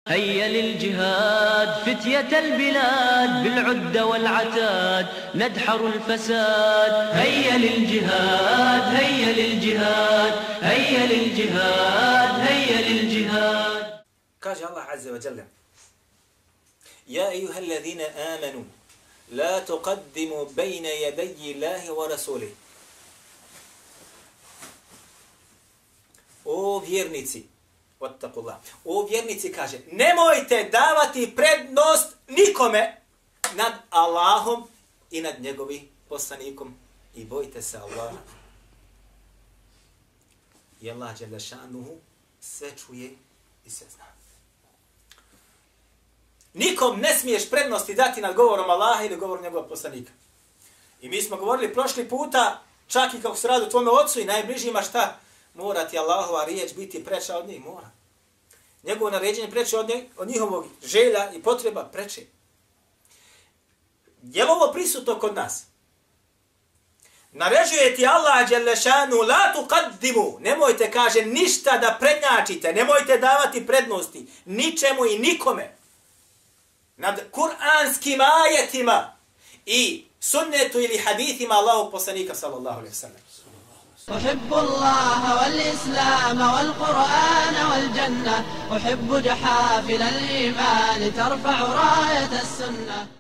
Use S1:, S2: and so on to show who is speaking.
S1: هيا للجهاد فتية البلاد بالعدة والعتاد ندحر الفساد. هيا للجهاد هيا للجهاد هيا للجهاد هيا للجهاد.
S2: Kaže Allah Azza wa Jalla: يا أيها الذين آمنوا لا تقدموا بين يدي الله ورسوله. O vjernici, wattaqullah. O vjernici kaže, nemojte davati prednost nikome nad Allahom i nad njegovim poslanikom i bojte se Allaha. I Allah dželle šanuhu sve čuje i sve zna. Nikom ne smiješ prednosti dati nad govorom Allaha ili govorom njegovog poslanika. I mi smo govorili prošli puta, čak i kako se radi u tvome ocu i najbližima, šta? Mora ti Allahova riječ biti preča od njih, mora. Njegovo naređenje preče od njihovog želja i potreba preče. Je li ovo prisutno kod nas? Naređuje ti Allah dželle šanu la tuqaddimu, nemojte, kaže, ništa da prednjačite, nemojte davati prednosti ničemu i nikome nad kuranskim ajetima i sunnetu ili hadithima Allahog poslanika sallallahu alejhi ve sellem.
S3: أحب الله والإسلام والقرآن والجنة أحب جحافل الإيمان ترفع راية السنة.